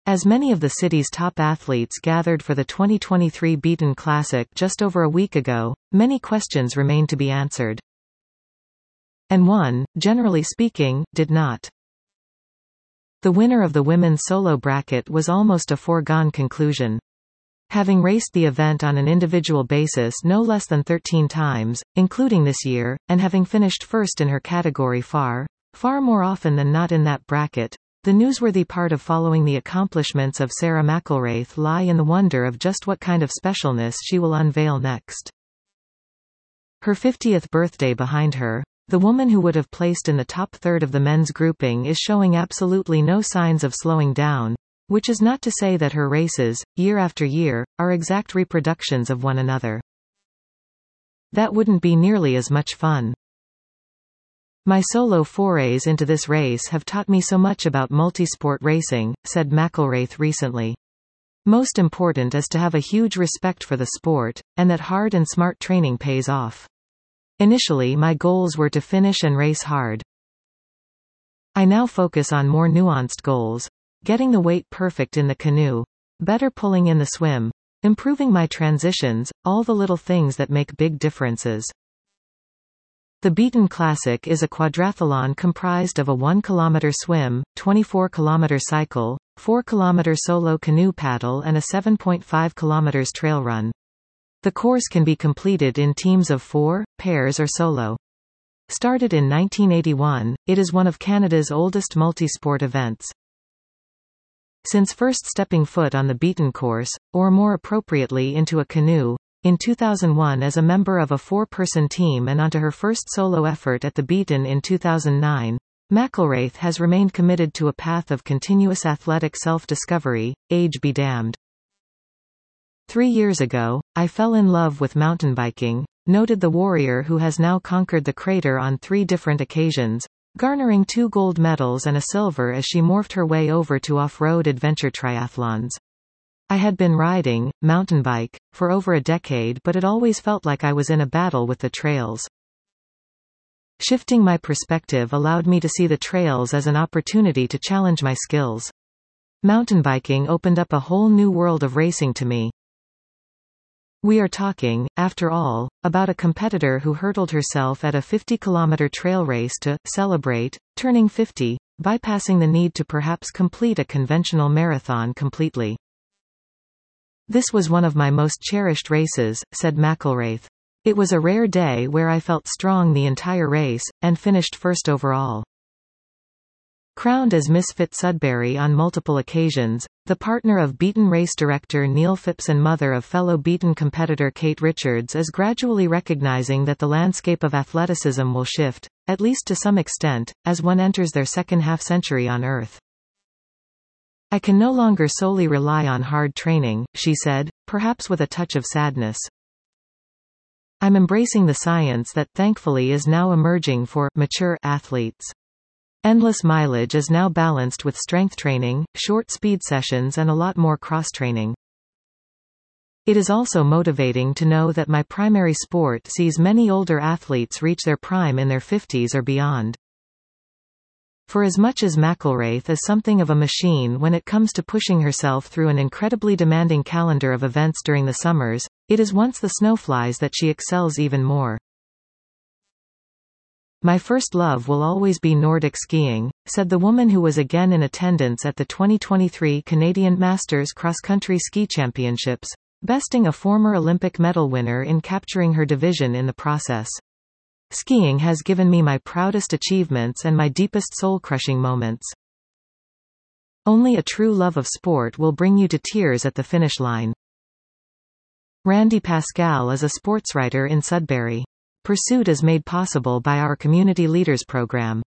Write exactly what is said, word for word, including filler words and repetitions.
As many of the city's top athletes gathered for the twenty twenty-three Beaton Classic just over a week ago, many questions remain to be answered. And one, generally speaking, did not. The winner of the women's solo bracket was almost a foregone conclusion. Having raced the event on an individual basis no less than thirteen times, including this year, and having finished first in her category far, far more often than not in that bracket, the newsworthy part of following the accomplishments of Sarah McIlwraith lie in the wonder of just what kind of specialness she will unveil next. Her fiftieth birthday behind her, the woman who would have placed in the top third of the men's grouping is showing absolutely no signs of slowing down, which is not to say that her races, year after year, are exact reproductions of one another. That wouldn't be nearly as much fun. My solo forays into this race have taught me so much about multisport racing, said McIlwraith recently. Most important is to have a huge respect for the sport, and that hard and smart training pays off. Initially my goals were to finish and race hard. I now focus on more nuanced goals. Getting the weight perfect in the canoe, better pulling in the swim, improving my transitions, all the little things that make big differences. The Beaton Classic is a quadrathlon comprised of a one kilometer swim, twenty-four kilometer cycle, four kilometer solo canoe paddle and a seven point five kilometers trail run. The course can be completed in teams of four, pairs or solo. Started in nineteen eighty-one, it is one of Canada's oldest multisport events. Since first stepping foot on the Beaton course, or more appropriately into a canoe, in two thousand one as a member of a four-person team and onto her first solo effort at the Beaton in two thousand nine, McIlwraith has remained committed to a path of continuous athletic self-discovery, age be damned. Three years ago, I fell in love with mountain biking, noted the warrior who has now conquered the crater on three different occasions, garnering two gold medals and a silver as she morphed her way over to off-road adventure triathlons. I had been riding, mountain bike, for over a decade, but it always felt like I was in a battle with the trails. Shifting my perspective allowed me to see the trails as an opportunity to challenge my skills. Mountain biking opened up a whole new world of racing to me. We are talking, after all, about a competitor who hurdled herself at a fifty kilometer trail race to celebrate turning fifty, bypassing the need to perhaps complete a conventional marathon completely. This was one of my most cherished races, said McIlwraith. It was a rare day where I felt strong the entire race, and finished first overall. Crowned as Misfit Sudbury on multiple occasions, the partner of Beaton race director Neil Phipps and mother of fellow Beaton competitor Kate Richards is gradually recognizing that the landscape of athleticism will shift, at least to some extent, as one enters their second half-century on Earth. I can no longer solely rely on hard training, she said, perhaps with a touch of sadness. I'm embracing the science that thankfully is now emerging for mature athletes. Endless mileage is now balanced with strength training, short speed sessions and a lot more cross-training. It is also motivating to know that my primary sport sees many older athletes reach their prime in their fifties or beyond. For as much as McIlwraith is something of a machine when it comes to pushing herself through an incredibly demanding calendar of events during the summers, it is once the snow flies that she excels even more. My first love will always be Nordic skiing, said the woman who was again in attendance at the twenty twenty-three Canadian Masters Cross-Country Ski Championships, besting a former Olympic medal winner in capturing her division in the process. Skiing has given me my proudest achievements and my deepest soul-crushing moments. Only a true love of sport will bring you to tears at the finish line. Randy Pascal is a sportswriter in Sudbury. Pursuit is made possible by our Community Leaders Program.